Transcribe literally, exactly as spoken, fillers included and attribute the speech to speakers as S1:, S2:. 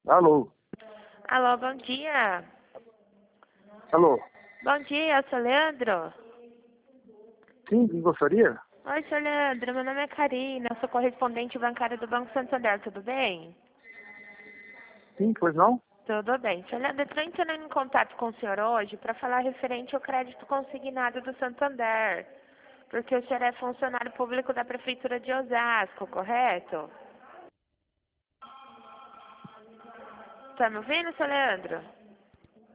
S1: Alô?
S2: Alô, bom dia.
S1: Alô?
S2: Bom dia, seu Leandro.
S1: Sim, quem gostaria?
S2: Oi, seu Leandro, meu nome é Karina, eu sou correspondente bancária do Banco Santander, tudo bem?
S1: Sim, pois não?
S2: Tudo bem. Seu Leandro, eu estou entrando em contato com o senhor hoje para falar referente ao crédito consignado do Santander, porque o senhor é funcionário público da Prefeitura de Osasco, correto? Tá me ouvindo, seu Leandro?